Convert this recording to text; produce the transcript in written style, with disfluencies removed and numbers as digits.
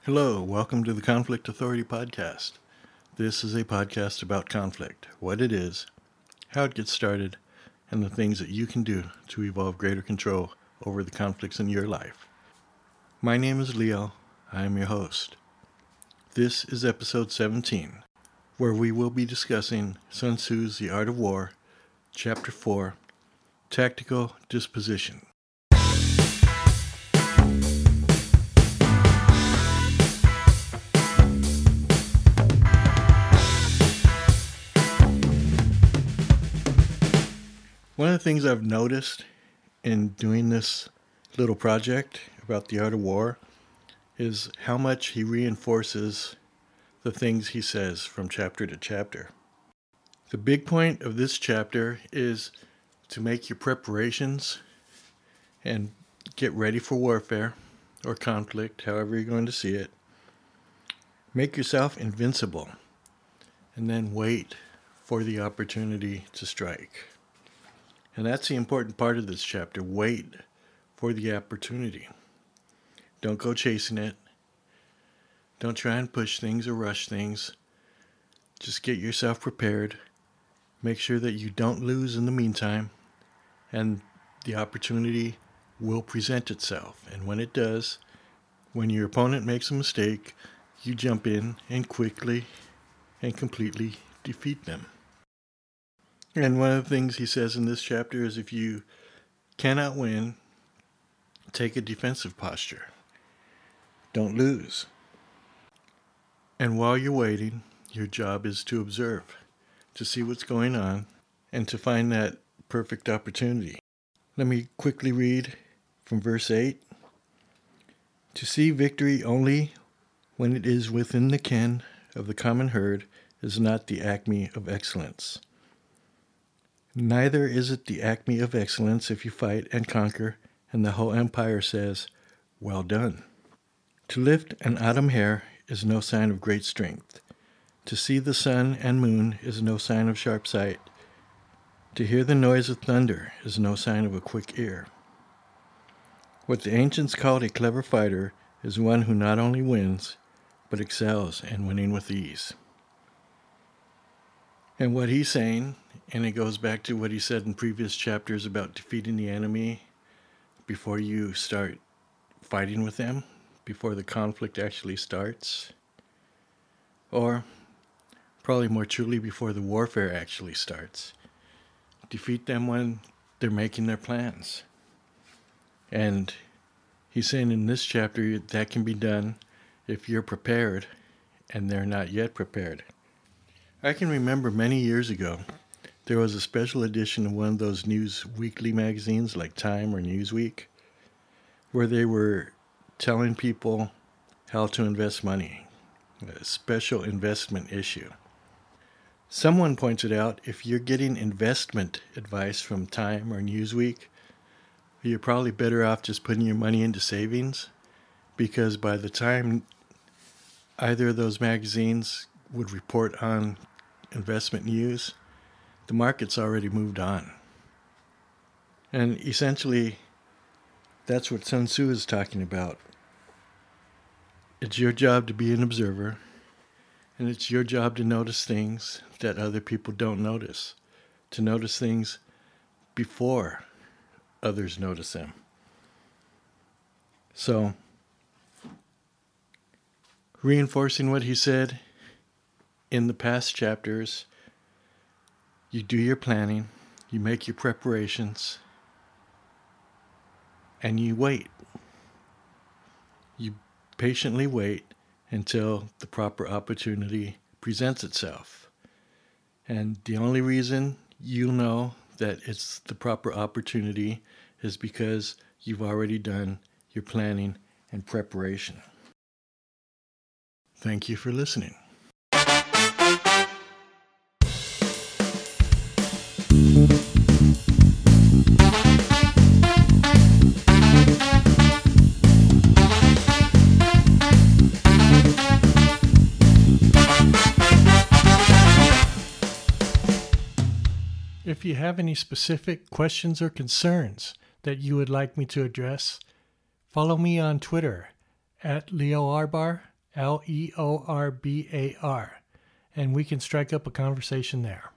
Hello, welcome to the Conflict Authority Podcast. This is a podcast about conflict, what it is, how it gets started, and the things that you can do to evolve greater control over the conflicts in your life. My name is Leo. I am your host. This is episode 17, where we will be discussing Sun Tzu's The Art of War, Chapter 4, Tactical Disposition. One of the things I've noticed in doing this little project about the art of war is how much he reinforces the things he says from chapter to chapter. The big point of this chapter is to make your preparations and get ready for warfare or conflict, however you're going to see it. Make yourself invincible and then wait for the opportunity to strike. And that's the important part of this chapter. Wait for the opportunity. Don't go chasing it. Don't try and push things or rush things. Just get yourself prepared. Make sure that you don't lose in the meantime. And the opportunity will present itself. And when it does, when your opponent makes a mistake, you jump in and quickly and completely defeat them. And one of the things he says in this chapter is if you cannot win, take a defensive posture. Don't lose. And while you're waiting, your job is to observe, to see what's going on, and to find that perfect opportunity. Let me quickly read from verse 8. To see victory only when it is within the ken of the common herd is not the acme of excellence. Neither is it the acme of excellence if you fight and conquer, and the whole empire says, "Well done." To lift an autumn hair is no sign of great strength. To see the sun and moon is no sign of sharp sight. To hear the noise of thunder is no sign of a quick ear. What the ancients called a clever fighter is one who not only wins, but excels in winning with ease. And what he's saying, and it goes back to what he said in previous chapters about defeating the enemy before you start fighting with them, before the conflict actually starts, or probably more truly before the warfare actually starts. Defeat them when they're making their plans. And he's saying in this chapter that can be done if you're prepared and they're not yet prepared. I can remember many years ago, there was a special edition of one of those news weekly magazines like Time or Newsweek, where they were telling people how to invest money, a special investment issue. Someone pointed out if you're getting investment advice from Time or Newsweek, you're probably better off just putting your money into savings, because by the time either of those magazines would report on investment news, the market's already moved on. And essentially, that's what Sun Tzu is talking about. It's your job to be an observer, and it's your job to notice things that other people don't notice, to notice things before others notice them. So, reinforcing what he said in the past chapters, you do your planning, you make your preparations, and you wait. You patiently wait until the proper opportunity presents itself. And the only reason you know that it's the proper opportunity is because you've already done your planning and preparation. Thank you for listening. If you have any specific questions or concerns that you would like me to address, follow me on Twitter at Leo Arbar Leorbar, and we can strike up a conversation there.